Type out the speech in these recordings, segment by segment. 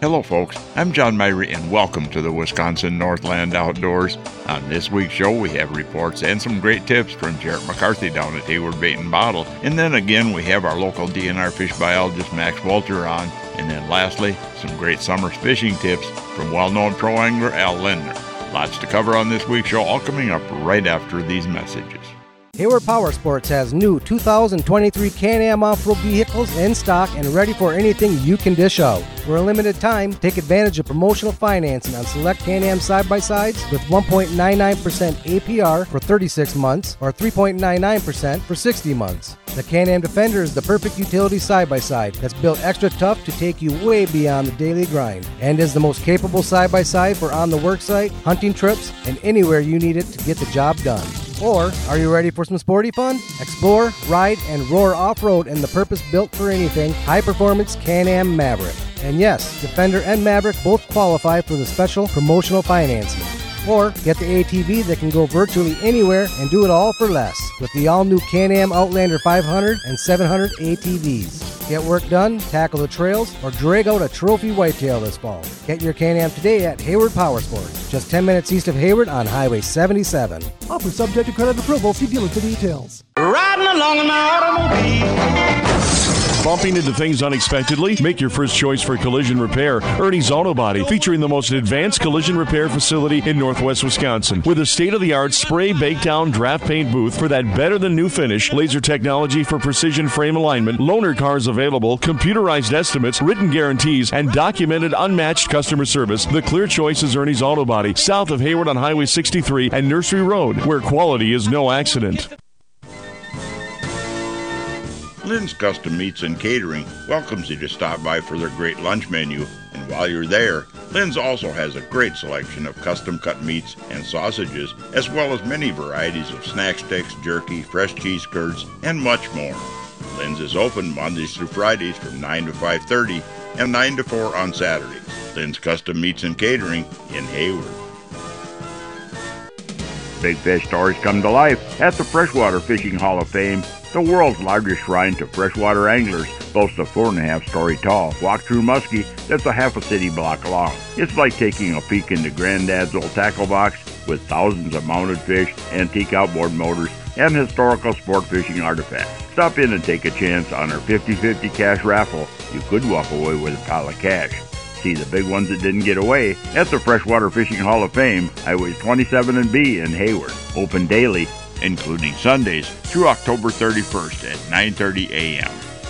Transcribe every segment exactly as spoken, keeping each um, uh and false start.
Hello folks, I'm John Myrie and welcome to the Wisconsin Northland Outdoors. On this week's show we have reports and some great tips from Jarrett McCarthy down at Hayward Bait and Bottle. And then again we have our local D N R fish biologist Max Walter on. And then lastly, some great summer fishing tips from well-known pro angler Al Lindner. Lots to cover on this week's show, all coming up right after these messages. Hayward Power Sports has new two thousand twenty-three Can-Am off-road vehicles in stock and ready for anything you can dish out. For a limited time, take advantage of promotional financing on select Can-Am side-by-sides with one point nine nine percent A P R for thirty-six months or three point nine nine percent for sixty months. The Can-Am Defender is the perfect utility side-by-side that's built extra tough to take you way beyond the daily grind and is the most capable side-by-side for on the work site, hunting trips, and anywhere you need it to get the job done. Or, are you ready for some sporty fun? Explore, ride, and roar off-road in the purpose-built for anything, high-performance Can-Am Maverick. And yes, Defender and Maverick both qualify for the special promotional financing. Or, get the A T V that can go virtually anywhere and do it all for less with the all-new Can-Am Outlander five hundred and seven hundred A T Vs. Get work done, tackle the trails, or drag out a trophy whitetail this fall. Get your Can-Am today at Hayward Power Sports, just ten minutes east of Hayward on Highway seventy-seven. Offer subject to credit approval. See dealer for details. Riding along in my automobile. Bumping into things unexpectedly? Make your first choice for collision repair. Ernie's Auto Body, featuring the most advanced collision repair facility in northwest Wisconsin. With a state-of-the-art spray bake down draft paint booth for that better-than-new finish, laser technology for precision frame alignment, loaner cars available, computerized estimates, written guarantees, and documented unmatched customer service, the clear choice is Ernie's Auto Body, south of Hayward on Highway sixty-three and Nursery Road, where quality is no accident. Lynn's Custom Meats and Catering welcomes you to stop by for their great lunch menu. And while you're there, Lynn's also has a great selection of custom cut meats and sausages, as well as many varieties of snack sticks, jerky, fresh cheese curds, and much more. Lynn's is open Mondays through Fridays from nine to five thirty and nine to four on Saturdays. Lynn's Custom Meats and Catering in Hayward. Big fish stories come to life at the Freshwater Fishing Hall of Fame. The world's largest shrine to freshwater anglers boasts a four and a half story tall walk-through muskie that's a half a city block long. It's like taking a peek into Granddad's old tackle box with thousands of mounted fish, antique outboard motors, and historical sport fishing artifacts. Stop in and take a chance on our fifty-fifty cash raffle. You could walk away with a pile of cash. See the big ones that didn't get away at the Freshwater Fishing Hall of Fame, Highways twenty-seven and B in Hayward. Open daily, including Sundays, through October thirty-first at nine thirty a.m.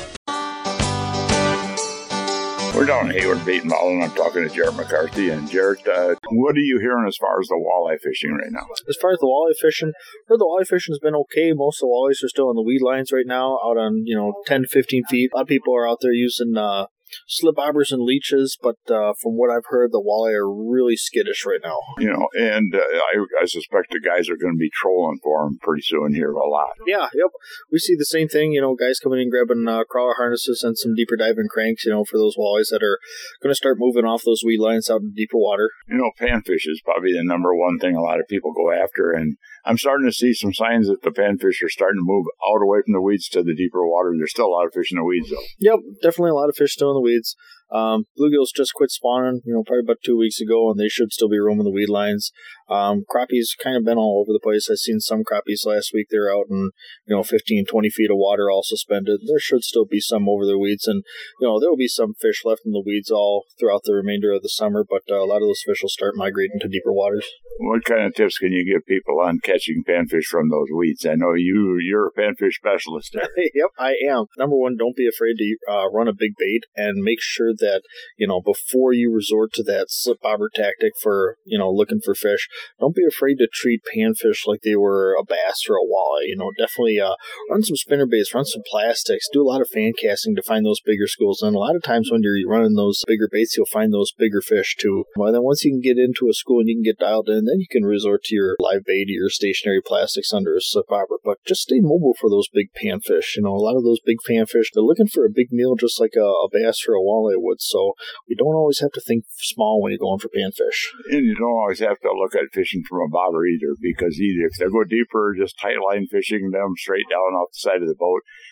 We're down at Hayward Bait and Bottle, and I'm talking to Jarrett McCarthy. And Jarrett, uh, what are you hearing as far as the walleye fishing right now? As far as the walleye fishing, heard the walleye fishing's been okay. Most of the walleyes are still on the weed lines right now, out on, you know, ten to fifteen feet. A lot of people are out there using uh, slip bobbers and leeches, but uh, from what I've heard, the walleye are really skittish right now. You know, and uh, I, I suspect the guys are going to be trolling for them pretty soon here a lot. Yeah, yep. We see the same thing, you know, guys coming in grabbing uh, crawler harnesses and some deeper diving cranks, you know, for those walleyes that are going to start moving off those weed lines out in deeper water. You know, panfish is probably the number one thing a lot of people go after, and I'm starting to see some signs that the panfish are starting to move out away from the weeds to the deeper water. There's still a lot of fish in the weeds, though. Yep, definitely a lot of fish still in the weeds. Um, bluegills just quit spawning, you know, probably about two weeks ago, and they should still be roaming the weed lines. Um, crappies kind of been all over the place. I've seen some crappies last week. They're out in, you know, fifteen, twenty feet of water all suspended. There should still be some over the weeds, and, you know, there will be some fish left in the weeds all throughout the remainder of the summer, but uh, a lot of those fish will start migrating to deeper waters. What kind of tips can you give people on catching panfish from those weeds? I know you, you're a panfish specialist there. Yep, I am. Number one, don't be afraid to uh, run a big bait, and make sure that, you know, before you resort to that slip bobber tactic for, you know, looking for fish, don't be afraid to treat panfish like they were a bass or a walleye. You know, definitely uh, run some spinner baits, run some plastics, do a lot of fan casting to find those bigger schools. And a lot of times when you're running those bigger baits, you'll find those bigger fish too. Well, then once you can get into a school and you can get dialed in, then you can resort to your live bait or your stationary plastics under a slip bobber. But just stay mobile for those big panfish. You know, a lot of those big panfish, they're looking for a big meal just like a, a bass or a walleye would. So we don't always have to think small when you're going for panfish. And you don't always have to look at fishing from a bobber either, because either if they go deeper, just tight line fishing them straight down off the side of the boat,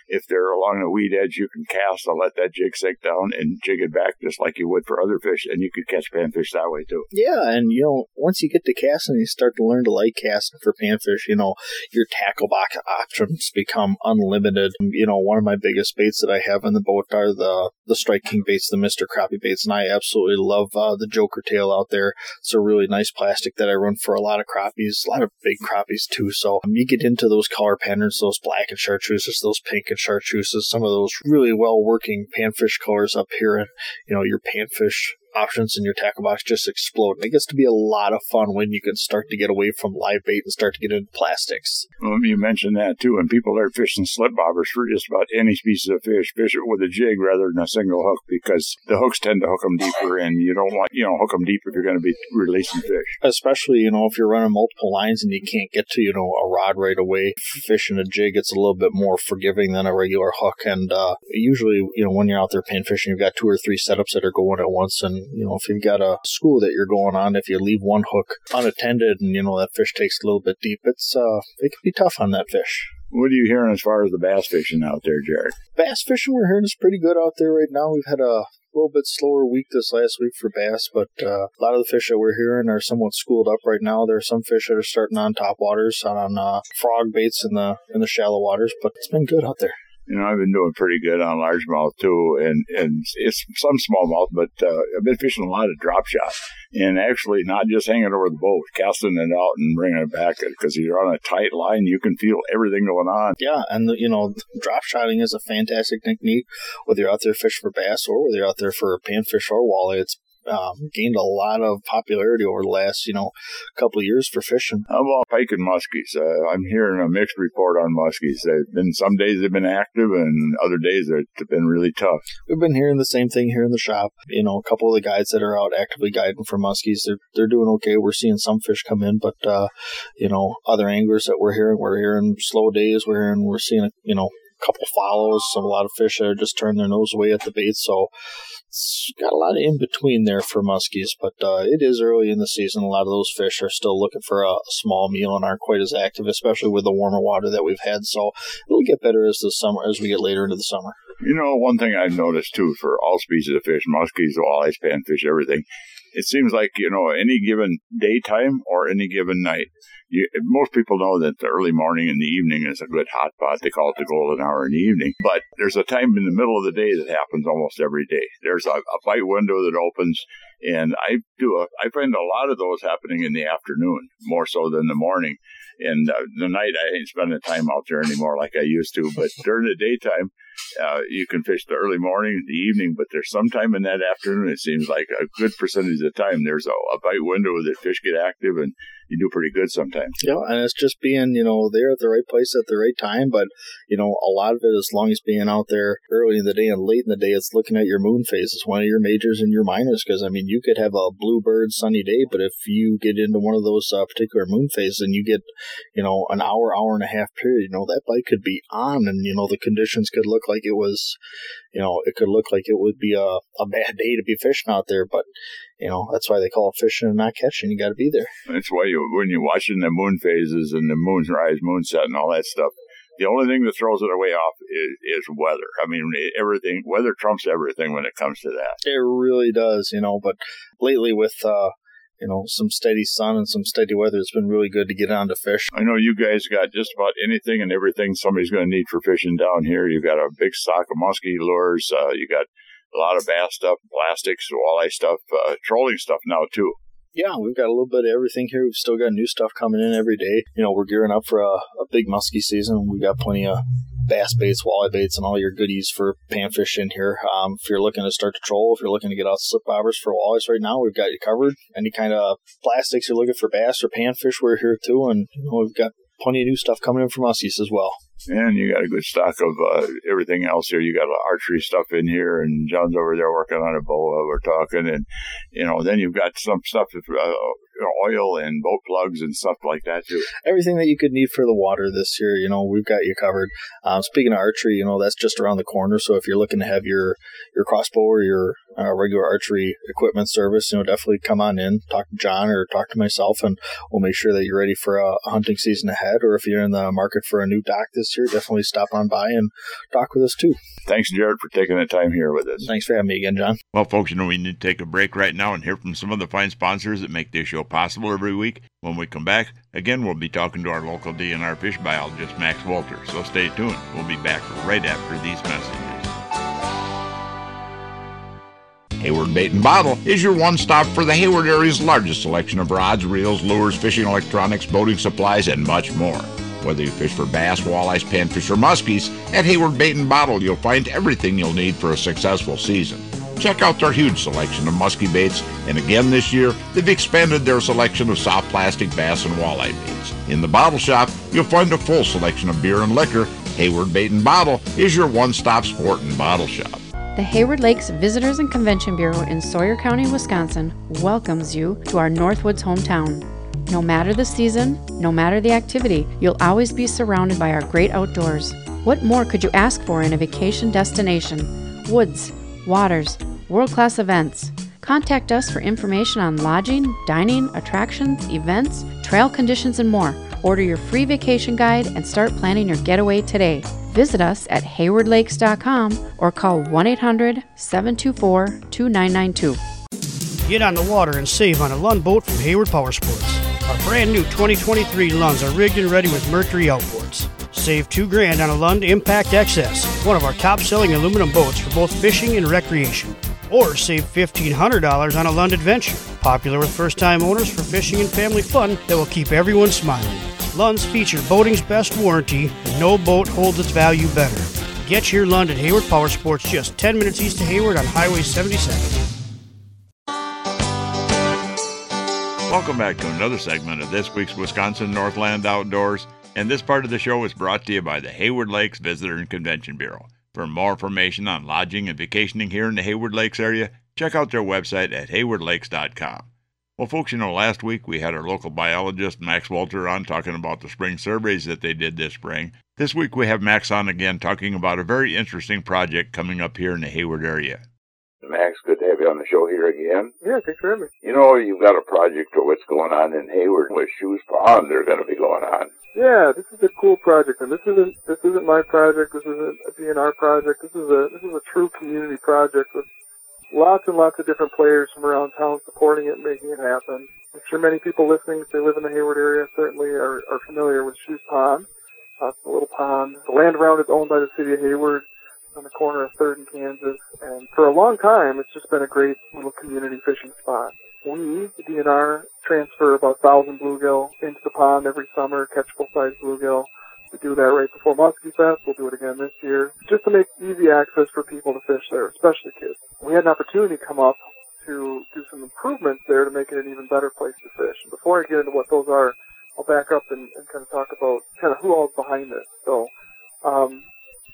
if they're along the weed edge, you can cast and let that jig sink down and jig it back just like you would for other fish, and you could catch panfish that way too. Yeah, and you know, once you get to casting, you start to learn to like casting for panfish. You know, your tackle box options become unlimited. You know, one of my biggest baits that I have in the boat are the the Strike King baits, the Mister Crappie baits, and I absolutely love uh, the Joker tail out there. It's a really nice plastic that I run for a lot of crappies, a lot of big crappies too. So um, you get into those color patterns, those black and chartreuses, those pink and chartreuses, some of those really well working panfish colors up here, and you know, your panfish options in your tackle box just explode. And it gets to be a lot of fun when you can start to get away from live bait and start to get into plastics. Well, you mentioned that too, and people are fishing slip bobbers for just about any species of fish. Fish it with a jig rather than a single hook, because the hooks tend to hook them deeper, and you don't want, you know, hook them deep if you're going to be releasing fish. Especially, you know, if you're running multiple lines and you can't get to, you know, a rod right away. Fishing a jig, it's a little bit more forgiving than a regular hook, and uh, usually, you know, when you're out there pan fishing, you've got two or three setups that are going at once, and you know, if you've got a school that you're going on, if you leave one hook unattended and, you know, that fish takes a little bit deep, it's uh, it can be tough on that fish. What are you hearing as far as the bass fishing out there, Jared? Bass fishing, we're hearing is pretty good out there right now. We've had a little bit slower week this last week for bass, but uh, a lot of the fish that we're hearing are somewhat schooled up right now. There are some fish that are starting on top waters, on uh, frog baits in the in the shallow waters, but it's been good out there. You know, I've been doing pretty good on largemouth too, and, and it's some smallmouth, but uh, I've been fishing a lot of drop shot, and actually not just hanging over the boat, casting it out and bringing it back, because you're on a tight line, you can feel everything going on. Yeah, and the, you know, drop shotting is a fantastic technique, whether you're out there fishing for bass or whether you're out there for panfish or walleye. It's Um, gained a lot of popularity over the last, you know, couple of years for fishing. How about pike and muskies? Uh, I'm hearing a mixed report on muskies. They've been, some days they've been active, and other days they've been really tough. We've been hearing the same thing here in the shop. You know, a couple of the guides that are out actively guiding for muskies, they're they're doing okay. We're seeing some fish come in, but uh, you know, other anglers that we're hearing, we're hearing slow days. We're hearing, we're seeing, you know, a couple follows. Some a lot of fish that are just turning their nose away at the bait. So it's got a lot of in between there for muskies, but uh, it is early in the season. A lot of those fish are still looking for a, a small meal and aren't quite as active, especially with the warmer water that we've had. So it'll get better as the summer, as we get later into the summer. You know, one thing I've noticed too for all species of fish, muskies, walleyes, panfish, everything, it seems like, you know, any given daytime or any given night, you, most people know that the early morning and the evening is a good hot pot. They call it the golden hour in the evening. But there's a time in the middle of the day that happens almost every day. There's a, a bite window that opens, and I do a, I find a lot of those happening in the afternoon, more so than the morning. And uh, the night, I ain't spending time out there anymore like I used to. But during the daytime, uh, you can fish the early morning, the evening, but there's some time in that afternoon, it seems like a good percentage of the time, there's a, a bite window that fish get active, and you do pretty good sometimes. Yeah, and it's just being, you know, there at the right place at the right time. But, you know, a lot of it, as long as being out there early in the day and late in the day, it's looking at your moon phases, one of your majors and your minors. Because, I mean, you could have a bluebird sunny day, but if you get into one of those uh, particular moon phases and you get, you know, an hour, hour and a half period, you know, that bite could be on, and, you know, the conditions could look like it was, you know, it could look like it would be a, a bad day to be fishing out there. But, you know, that's why they call it fishing and not catching. You got to be there. That's why you, when you're watching the moon phases and the moon rise, moon set, and all that stuff, the only thing that throws it away off is, is weather. I mean, everything, weather trumps everything when it comes to that. It really does, you know. But lately, with uh, you know, some steady sun and some steady weather, it's been really good to get on to fish. I know you guys got just about anything and everything somebody's going to need for fishing down here. You got a big stock of muskie lures. Uh, you got a lot of bass stuff, plastics, walleye stuff, uh, trolling stuff now too. Yeah, we've got a little bit of everything here. We've still got new stuff coming in every day. You know, we're gearing up for a, a big muskie season. We've got plenty of bass baits, walleye baits, and all your goodies for panfish in here. Um, if you're looking to start to troll, if you're looking to get out slip bobbers for walleyes right now, we've got you covered. Any kind of plastics you're looking for bass or panfish, we're here too. And you know, we've got plenty of new stuff coming in from muskies as well. And you got a good stock of uh, everything else here. You got archery stuff in here, and John's over there working on a boa. We're talking, and you know, then you've got some stuff uh, oil and boat plugs and stuff like that too. Everything that you could need for the water this year, you know, we've got you covered. Um, speaking of archery, you know, that's just around the corner. So if you're looking to have your, your crossbow or your uh, regular archery equipment service, you know, definitely come on in, talk to John or talk to myself, and we'll make sure that you're ready for a hunting season ahead. Or if you're in the market for a new dock this year, definitely stop on by and talk with us too. Thanks, Jared, for taking the time here with us. Thanks for having me again, John. Well, folks, you know, we need to take a break right now and hear from some of the fine sponsors that make this show possible every week. When we come back, again, we'll be talking to our local D N R fish biologist, Max Walter. So stay tuned. We'll be back right after these messages. Hayward Bait and Bottle is your one-stop for the Hayward area's largest selection of rods, reels, lures, fishing electronics, boating supplies, and much more. Whether you fish for bass, walleyes, panfish, or muskies, at Hayward Bait and Bottle you'll find everything you'll need for a successful season. Check out their huge selection of muskie baits, and again this year, they've expanded their selection of soft plastic bass and walleye baits. In the bottle shop, you'll find a full selection of beer and liquor. Hayward Bait and Bottle is your one-stop sport and bottle shop. The Hayward Lakes Visitors and Convention Bureau in Sawyer County, Wisconsin welcomes you to our Northwoods hometown. No matter the season, no matter the activity, you'll always be surrounded by our great outdoors. What more could you ask for in a vacation destination? Woods, waters, world-class events. Contact us for information on lodging, dining, attractions, events, trail conditions, and more. Order your free vacation guide and start planning your getaway today. Visit us at hayward lakes dot com or call one eight hundred, seven two four, two nine nine two. Get on the water and save on a Lund boat from Hayward Power Sports. Our brand new twenty twenty-three Lunds are rigged and ready with Mercury outboards. Save two grand on a Lund Impact X S, one of our top-selling aluminum boats for both fishing and recreation. Or save fifteen hundred dollars on a Lund Adventure, popular with first-time owners for fishing and family fun that will keep everyone smiling. Lunds feature boating's best warranty, and no boat holds its value better. Get your Lund at Hayward Power Sports, just ten minutes east of Hayward on Highway seventy-seven. Welcome back to another segment of this week's Wisconsin Northland Outdoors, and this part of the show is brought to you by the Hayward Lakes Visitor and Convention Bureau. For more information on lodging and vacationing here in the Hayward Lakes area, check out their website at hayward lakes dot com. Well, folks, you know, last week we had our local biologist, Max Walter, on talking about the spring surveys that they did this spring. This week we have Max on again talking about a very interesting project coming up here in the Hayward area. Max, good to have you on the show here again. Yeah, thanks for having me. You know, you've got a project for what's going on in Hayward with Shoes Pond. They're going to be going on. Yeah, this is a cool project, and this isn't this isn't my project. This isn't a D N R project. This is a this is a true community project with lots and lots of different players from around town supporting it, and making it happen. I'm sure many people listening, if they live in the Hayward area, certainly are, are familiar with Shoes Pond. Uh, it's a little pond. The land around it's owned by the city of Hayward, on the corner of third and Kansas, and for a long time, it's just been a great little community fishing spot. We, the D N R, transfer about one thousand bluegill into the pond every summer, catch full-size bluegill. We do that right before Muskie Fest. We'll do it again this year, just to make easy access for people to fish there, especially kids. We had an opportunity come up to do some improvements there to make it an even better place to fish. And before I get into what those are, I'll back up and, and kind of talk about kind of who all's behind this. So, um,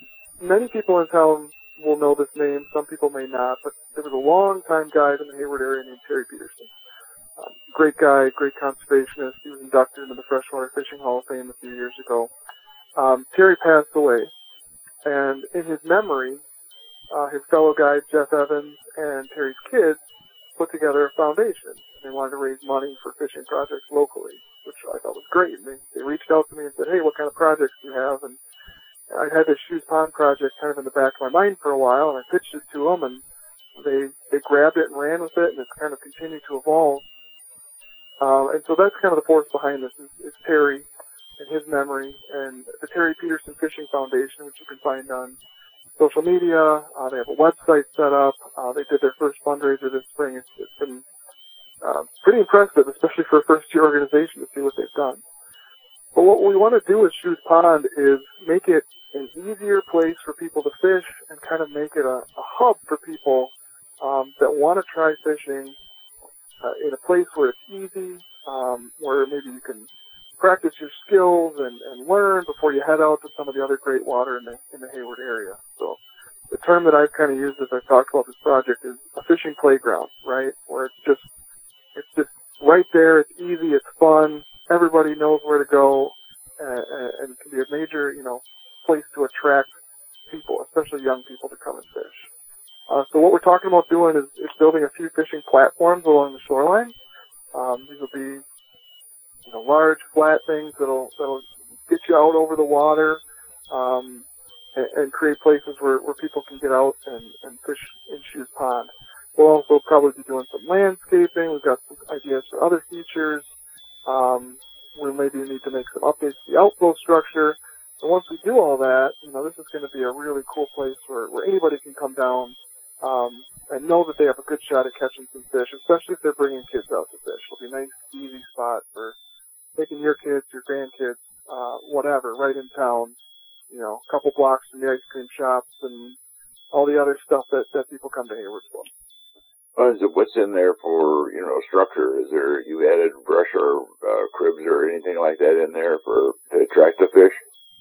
many people in town will know this name. Some people may not, but there was a long-time guide in the Hayward area named Terry Peterson. Um, great guy, great conservationist. He was inducted into the Freshwater Fishing Hall of Fame a few years ago. Um, Terry passed away, and in his memory, uh, his fellow guide Jeff Evans and Terry's kids put together a foundation. They wanted to raise money for fishing projects locally, which I thought was great. And they, they reached out to me and said, "Hey, what kind of projects do you have?" And I had this Shoes Pond project kind of in the back of my mind for a while, and I pitched it to them, and they they grabbed it and ran with it, and it's kind of continued to evolve. Uh, and so that's kind of the force behind this is, is Terry and his memory, and the Terry Peterson Fishing Foundation, which you can find on social media. Uh, they have a website set up. Uh, they did their first fundraiser this spring. It's, it's been uh, pretty impressive, especially for a first-year organization, to see what they've done. But what we want to do with Shoes Pond is make it an easier place for people to fish and kind of make it a, a hub for people um, that want to try fishing uh, in a place where it's easy, um, where maybe you can practice your skills and, and learn before you head out to some of the other great water in the in the Hayward area. So the term that I've kind of used as I've talked about this project is a fishing playground, right? Where it's just it's just right there, it's easy, it's fun, everybody knows where to go, and, and it can be a major, you know, place to attract people, especially young people, to come and fish. Uh, so what we're talking about doing is, is building a few fishing platforms along the shoreline. Um, these will be, you know, large, flat things that'll that'll get you out over the water, um, and, and create places where, where people can get out and, and fish in Shoes Pond. We'll also probably be doing some landscaping. We've got some ideas for other features. Um, we maybe need to make some updates to the outflow structure. And once we do all that, you know, this is going to be a really cool place where, where anybody can come down um, and know that they have a good shot at catching some fish, especially if they're bringing kids out to fish. It'll be a nice, easy spot for taking your kids, your grandkids, uh, whatever, right in town. You know, a couple blocks from the ice cream shops and all the other stuff that, that people come to Hayward for. What is it, what's in there for, you know, structure? Is there, you added brush or uh, cribs or anything like that in there for to attract the fish?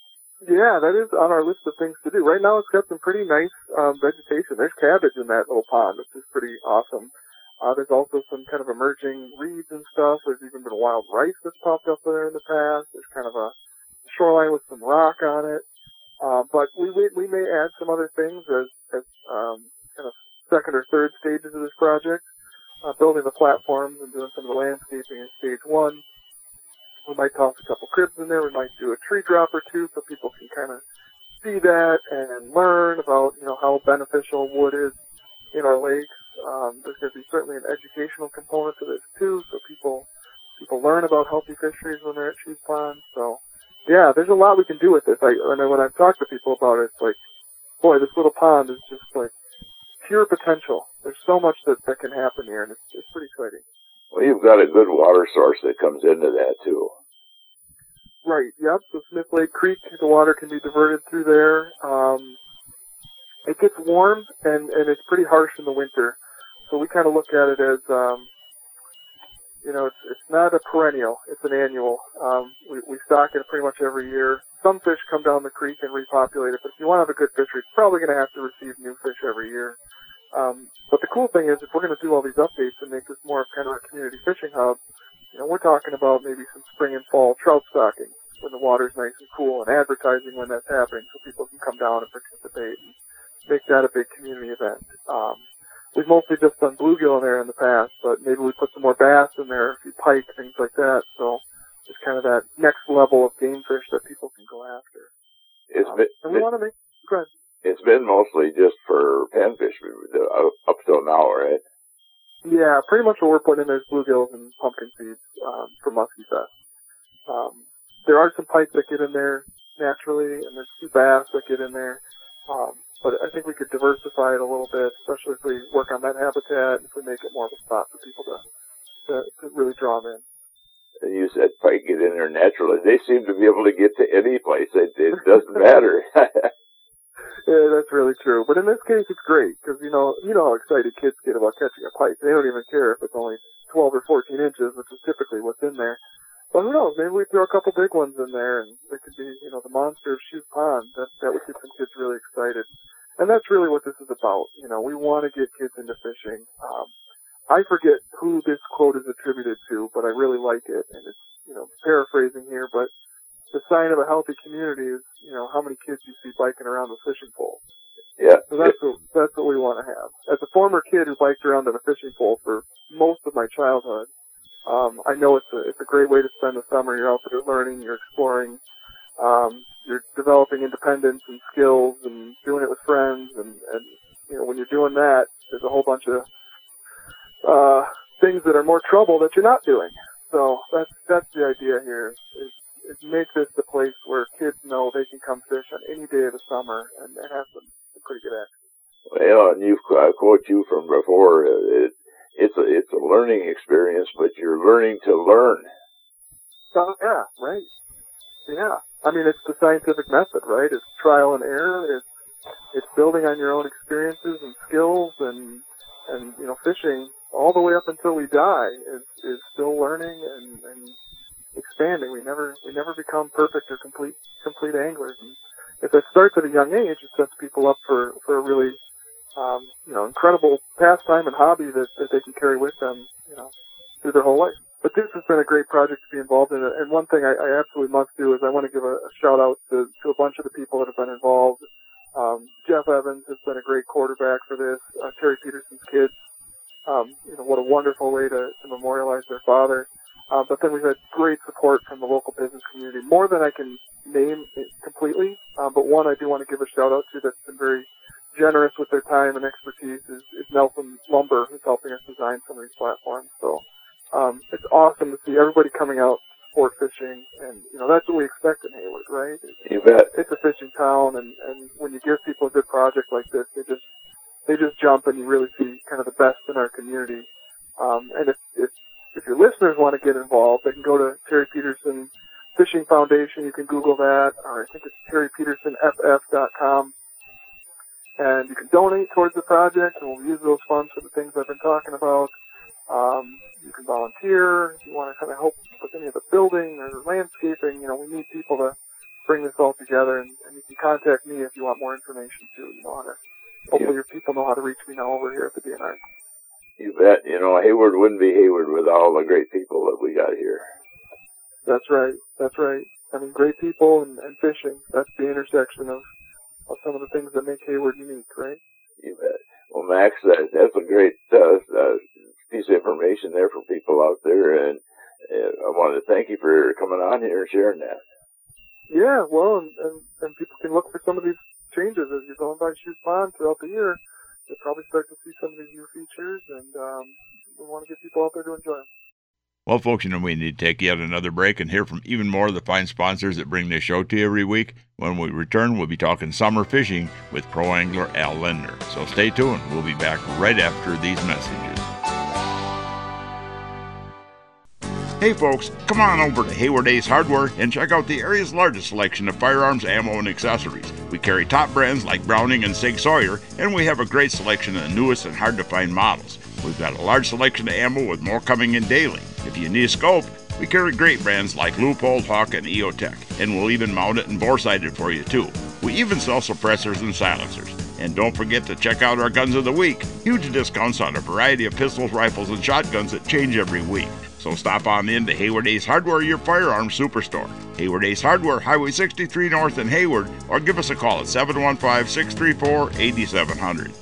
Yeah, that is on our list of things to do. Right now it's got some pretty nice um, vegetation. There's cabbage in that little pond, which is pretty awesome. Uh, there's also some kind of emerging reeds and stuff. There's even been wild rice that's popped up there in the past. There's kind of a shoreline with some rock on it. Uh, but we, we we may add some other things as, as um, kind of second or third stages of this project. Uh, building the platforms and doing some of the landscaping in stage one. We might toss a couple cribs in there. We might do a tree drop or two so people can kind of see that and learn about, you know, how beneficial wood is in our lakes. Um, there's going to be certainly an educational component to this too, so people people learn about healthy fisheries when they're at Shoes Pond. So, yeah, there's a lot we can do with this. I, and when I've talked to people about it, it's like, boy, this little pond is just like pure potential. There's so much that, that can happen here, and it's, it's pretty exciting. Well, you've got a good water source that comes into that, too. Right, yep. So Smith Lake Creek, the water can be diverted through there. Um, it gets warm, and, and it's pretty harsh in the winter. So we kind of look at it as, um, you know, it's, it's not a perennial. It's an annual. Um, we, we stock it pretty much every year. Some fish come down the creek and repopulate it, but if you want to have a good fishery, it's probably going to have to receive new fish every year. Um, but the cool thing is, if we're going to do all these updates and make this more of kind of a community fishing hub, you know, we're talking about maybe some spring and fall trout stocking when the water's nice and cool, and advertising when that's happening so people can come down and participate and make that a big community event. Um, we've mostly just done bluegill in there in the past, but maybe we put some more bass in there, a few pike, things like that. So it's kind of that next level of game fish that people can go after. It's um, been, and we want to make, go ahead. It's been mostly just for panfish up till now, right? Yeah, pretty much what we're putting in there is bluegills and pumpkin seeds um, for Muskie Fest. Um, there are some pike that get in there naturally, and there's two bass that get in there. Um, but I think we could diversify it a little bit, especially if we work on that habitat, if we make it more of a spot for people to, to, to really draw them in. And you said pike get in there naturally. They seem to be able to get to any place. It, it doesn't matter. Yeah, that's really true. But in this case, it's great because, you know, you know how excited kids get about catching a pike. They don't even care if it's only twelve or fourteen inches, which is typically what's in there. But who knows? Maybe we throw a couple big ones in there, and it could be, you know, the monster of Shoes Pond. That that would get some kids really excited. And that's really what this is about. You know, we want to get kids into fishing. Um, I forget who this quote is attributed to, but I really like it. And it's, you know, paraphrasing here, but the sign of a healthy community is, you know, how many kids you see biking around with fishing poles. Yeah. So that's what, that's what we want to have. As a former kid who biked around on a fishing pole for most of my childhood, um, I know it's a, it's a great way to spend the summer. You're out there learning, you're exploring, um, you're developing independence and skills and doing it with friends. And, and, you know, when you're doing that, there's a whole bunch of, uh, things that are more trouble that you're not doing. So that's, that's the idea here is, is make this the place where kids know they can come fish on any day of the summer and, and have some, some pretty good action. Well, and you've I quote you from before. It, it's a it's a learning experience, but you're learning to learn. So yeah, right. Yeah, I mean it's the scientific method, right? It's trial and error. It's it's building on your own experiences and skills, and and you know fishing all the way up until we die is is still learning and and. expanding. We never we never become perfect or complete complete anglers. And if it starts at a young age, it sets people up for, for a really um, you know incredible pastime and hobby that, that they can carry with them you know through their whole life. But this has been a great project to be involved in. And one thing I, I absolutely must do is I want to give a, a shout out to, to a bunch of the people that have been involved. Um, Jeff Evans has been a great quarterback for this. Uh, Terry Peterson's kids, um, you know, what a wonderful way to, to memorialize their father. Uh, but then we've had great support from the local business community, more than I can name completely. Uh, but one I do want to give a shout out to that's been very generous with their time and expertise is, is Nelson Lumber, who's helping us design some of these platforms. So um, it's awesome to see everybody coming out to support fishing, and you know that's what we expect in Hayward, right? It's, you bet. It's a fishing town, and, and when you give people a good project like this, they just they just jump, and you really see kind of the best in our community. Um, and if, if if your listeners want to get involved, they can go to Terry Peterson Fishing Foundation. You can Google that, or I think it's terry peterson f f dot com. And you can donate towards the project, and we'll use those funds for the things I've been talking about. Um, you can volunteer if you want to kind of help with any of the building or landscaping. You know, we need people to bring this all together, and, and you can contact me if you want more information too. You know how to, hopefully your people know how to reach me now over here at the D N R. You bet. You know, Hayward wouldn't be Hayward without all the great people that we got here. That's right. That's right. I mean, great people and, and fishing. That's the intersection of of some of the things that make Hayward unique, right? You bet. Well, Max, that, that's a great uh, uh, piece of information there for people out there, and uh, I want to thank you for coming on here and sharing that. Yeah, well, and, and, and people can look for some of these changes as you're going by Shoes Pond throughout the year. You'll probably start to see some of these new features, and um, we want to get people out there to enjoy them. Well, folks, you know, we need to take yet another break and hear from even more of the fine sponsors that bring this show to you every week. When we return, we'll be talking summer fishing with pro angler Al Lindner. So stay tuned. We'll be back right after these messages. Hey, folks, come on over to Hayward Ace Hardware and check out the area's largest selection of firearms, ammo, and accessories. We carry top brands like Browning and Sig Sauer, and we have a great selection of the newest and hard-to-find models. We've got a large selection of ammo with more coming in daily. If you need a scope, we carry great brands like Leupold, Hawk, and E O Tech, and we'll even mount it and bore-sight it for you, too. We even sell suppressors and silencers. And don't forget to check out our Guns of the Week. Huge discounts on a variety of pistols, rifles, and shotguns that change every week. So stop on in to Hayward Ace Hardware, your firearms superstore. Hayward Ace Hardware, Highway sixty-three North in Hayward, or give us a call at seven one five, six three four, eight seven zero zero.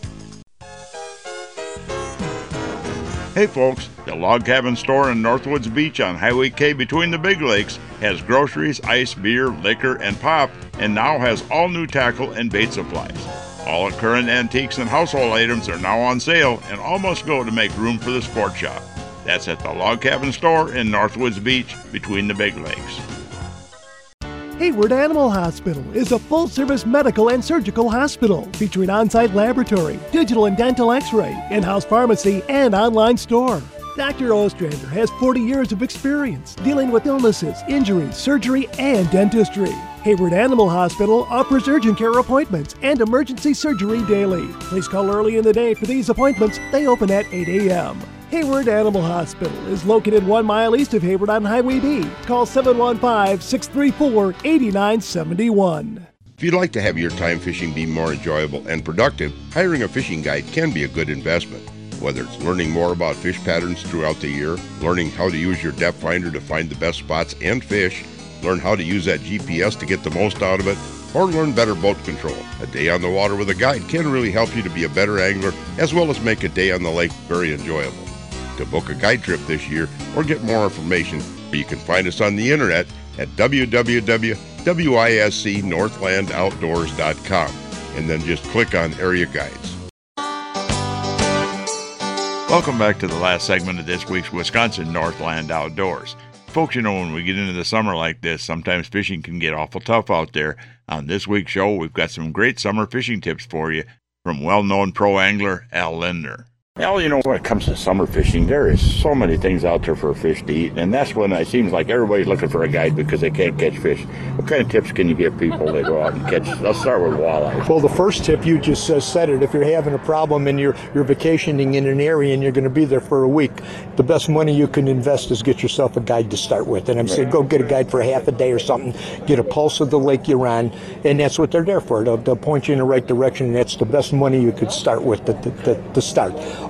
Hey folks, the Log Cabin Store in Northwoods Beach on Highway K between the Big Lakes has groceries, ice, beer, liquor, and pop, and now has all new tackle and bait supplies. All current antiques and household items are now on sale and all must go to make room for the sport shop. That's at the Log Cabin Store in Northwoods Beach between the Big Lakes. Hayward Animal Hospital is a full-service medical and surgical hospital featuring on-site laboratory, digital and dental x-ray, in-house pharmacy, and online store. Doctor Ostrander has forty years of experience dealing with illnesses, injuries, surgery, and dentistry. Hayward Animal Hospital offers urgent care appointments and emergency surgery daily. Please call early in the day for these appointments. They open at eight a.m. Hayward Animal Hospital is located one mile east of Hayward on Highway B. Call seven one five, six three four, eight nine seven one. If you'd like to have your time fishing be more enjoyable and productive, hiring a fishing guide can be a good investment. Whether it's learning more about fish patterns throughout the year, learning how to use your depth finder to find the best spots and fish, learn how to use that G P S to get the most out of it, or learn better boat control. A day on the water with a guide can really help you to be a better angler, as well as make a day on the lake very enjoyable. To book a guide trip this year or get more information, you can find us on the internet at w w w dot wisc northland outdoors dot com, and then just click on Area Guides. Welcome back to the last segment of this week's Wisconsin Northland Outdoors. Folks, you know, when we get into the summer like this, sometimes fishing can get awful tough out there. On this week's show, we've got some great summer fishing tips for you from well-known pro angler Al Lindner. Al, you know, when it comes to summer fishing, there is so many things out there for a fish to eat, and that's when it seems like everybody's looking for a guide because they can't catch fish. What kind of tips can you give people to go out and catch? Let's start with walleye. Well, the first tip, you just uh, said it. If you're having a problem and you're, you're vacationing in an area and you're going to be there for a week, the best money you can invest is get yourself a guide to start with. And I'm saying go get a guide for half a day or something, get a pulse of the lake you're on, and that's what they're there for. They'll, they'll point you in the right direction, and that's the best money you could start with to, to, to start.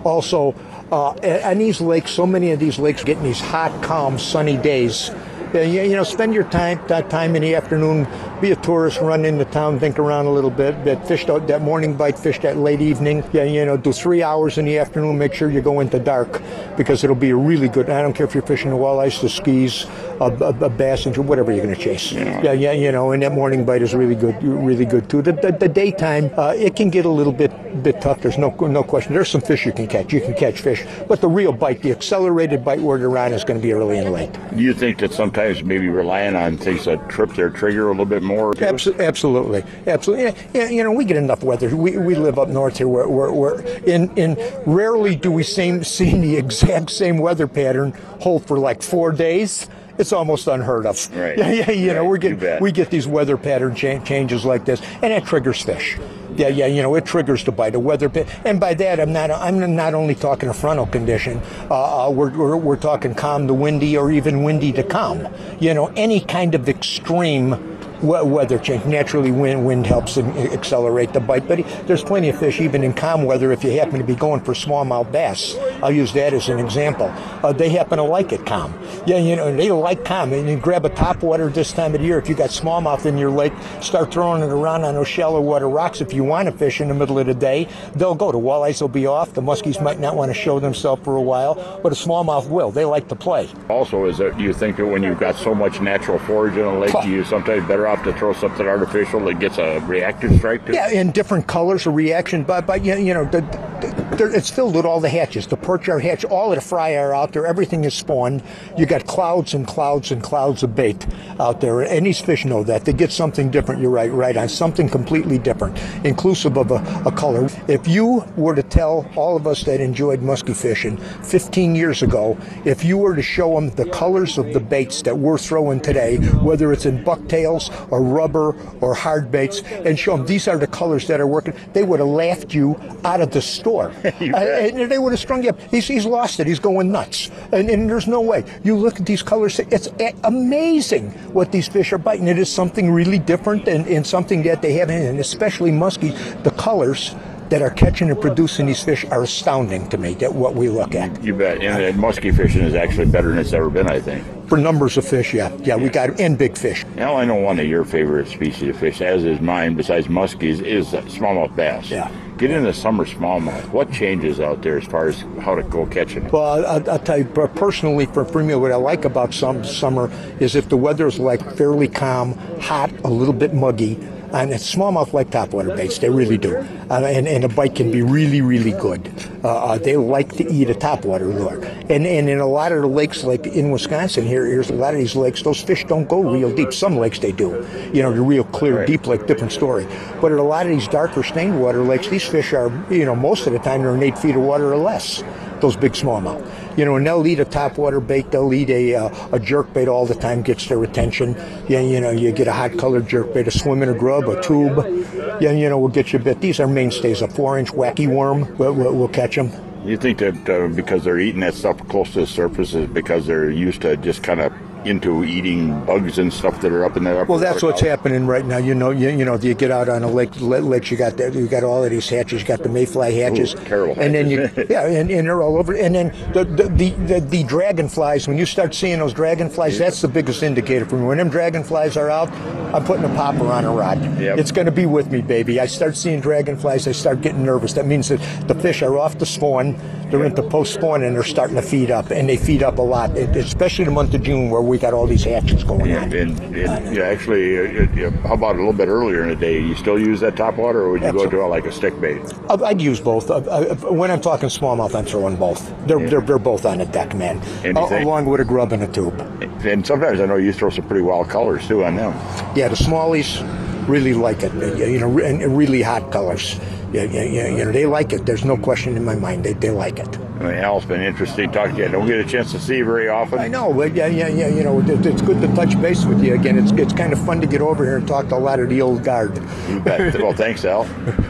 Also, uh, and these lakes, so many of these lakes get in these hot, calm, sunny days. Uh, you, you know, spend your time that time in the afternoon. Be a tourist, run into town, think around a little bit. But fish that, that morning bite, fish that late evening. Yeah, you know, do three hours in the afternoon. Make sure you go into dark because it'll be a really good. I don't care if you're fishing the walleyes, the skis, a, a, a bass, and whatever you're going to chase. Yeah. yeah, yeah, you know, and that morning bite is really good, really good too. The the, the daytime, uh, it can get a little bit bit tough. There's no no question. There's some fish you can catch. You can catch fish, but the real bite, the accelerated bite where they're on, is going to be early and late. Do you think that sometimes maybe relying on things that trip their trigger a little bit more? Absol- absolutely, absolutely. Yeah, you know, we get enough weather. We we live up north here, where where, where in in rarely do we same see the exact same weather pattern hold for like four days. It's almost unheard of. Right. Yeah, yeah. You right. know, we get we get these weather pattern cha- changes like this, and that triggers fish. Yeah, yeah, you know, it triggers the bite, a weather pit, and by that I'm not I'm not only talking a frontal condition. Uh, uh, we're, we're we're talking calm to windy, or even windy to calm. You know, any kind of extreme weather change. Naturally, wind wind helps accelerate the bite, but there's plenty of fish even in calm weather. If you happen to be going for smallmouth bass, I'll use that as an example. Uh, they happen to like it calm. Yeah, you know, they like calm. And you grab a topwater this time of the year. If you got smallmouth in your lake, start throwing it around on those shallow water rocks. If you want to fish in the middle of the day, they'll go. The walleyes will be off. The muskies might not want to show themselves for a while, but a smallmouth will. They like to play. Also, is that, do you think that when you've got so much natural forage in a lake, oh. you sometimes better off to throw something artificial that gets a reactive strike to? Yeah, in different colors, a reaction, but but you know, the, the, it's filled with all the hatches. The perch are hatched, all of the fry are out there. Everything is spawned. You got clouds and clouds and clouds of bait out there, and these fish know that. They get something different. You're right, right on something completely different, inclusive of a, a color. If you were to tell all of us that enjoyed musky fishing fifteen years ago, if you were to show them the colors of the baits that we're throwing today, whether it's in bucktails or rubber or hard baits, and show them these are the colors that are working, they would have laughed you out of the store. uh, and they would have strung you up. He's, he's lost it. He's going nuts. And, and there's no way. You look at these colors, it's a- amazing what these fish are biting. It is something really different and, and something that they haven't, and especially musky, the colors that are catching and producing these fish are astounding to me, that what we look at. You bet. And, and musky fishing is actually better than it's ever been, I think. For numbers of fish, yeah. Yeah, we got, and big fish. Now, I know one of your favorite species of fish, as is mine, besides muskies, is smallmouth bass. Yeah. Get into summer smallmouth. What changes out there as far as how to go catching it? Well, I'll, I'll tell you, personally, for, for me, what I like about some summer is if the weather is like fairly calm, hot, a little bit muggy, and it's smallmouth like topwater baits. They really do. Uh, and, and a bite can be really, really good. Uh, uh, they like to eat a topwater lure. And and in a lot of the lakes, like in Wisconsin here, here's a lot of these lakes, those fish don't go real deep. Some lakes they do. You know, the real clear, right. deep lake, different story. But in a lot of these darker stained water lakes, these fish are, you know, most of the time they're in eight feet of water or less. Those big smallmouth. You know, and they'll eat a topwater bait, they'll eat a uh, a jerk bait all the time, gets their attention. Yeah, you know, you get a hot colored jerk bait, a swim in a grub, a tube. Yeah, you know, we'll get you a bit. These are mainstays. A four inch wacky worm, we'll, we'll, we'll catch them. You think that uh, because they're eating that stuff close to the surface is because they're used to just kind of into eating bugs and stuff that are up in that upper Well, that's water what's column. happening right now. You know, you, you know, you get out on a lake, lakes. You got that, you got all of these hatches. You got the mayfly hatches, Ooh, terrible and then you, hatches. yeah, and, and they're all over. And then the the, the the the dragonflies. When you start seeing those dragonflies, that's the biggest indicator for me. When them dragonflies are out, I'm putting a popper on a rod. Yep. It's going to be with me, baby. I start seeing dragonflies, I start getting nervous. That means that the fish are off the spawn. They're into post spawn and they're starting to feed up, and they feed up a lot, it, especially the month of June where we got all these hatches going yeah, on. And, and yeah, actually, uh, yeah, how about a little bit earlier in the day? You still use that topwater, or would you Absolutely. go to a, like a stick bait? I'd use both. When I'm talking smallmouth, I'm throwing both. They're yeah. they're, they're both on the deck, man. Uh, along with a grub and a tube. And sometimes I know you throw some pretty wild colors too on them. Yeah, the smallies really like it. You know, and really hot colors. Yeah, yeah, yeah. You know, they like it. There's no question in my mind. They they like it. I mean, Al, it's been interesting talking to you. I don't get a chance to see you very often. I know, but yeah, yeah, yeah. You know, it's good to touch base with you again. It's it's kind of fun to get over here and talk to a lot of the old guard. You bet. Well, thanks, Al.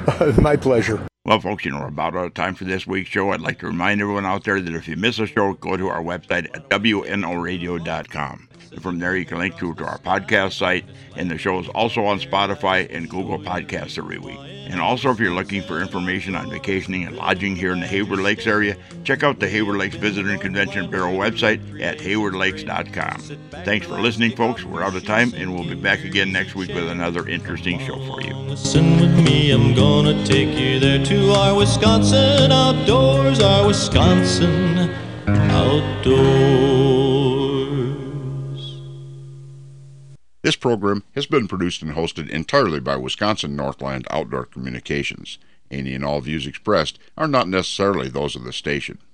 My pleasure. Well, folks, you know, we're about out of time for this week's show. I'd like to remind everyone out there that if you miss a show, go to our website at W N O radio dot com. And from there, you can link to, to our podcast site, and the show is also on Spotify and Google Podcasts every week. And also, if you're looking for information on vacationing and lodging here in the Hayward Lakes area, check out the Hayward Lakes Visitor and Convention Bureau website at hayward lakes dot com. Thanks for listening, folks. We're out of time, and we'll be back again next week with another interesting show for you. Listen with me, I'm gonna take you there to our Wisconsin outdoors, our Wisconsin outdoors. This program has been produced and hosted entirely by Wisconsin Northland Outdoor Communications. Any and all views expressed are not necessarily those of the station.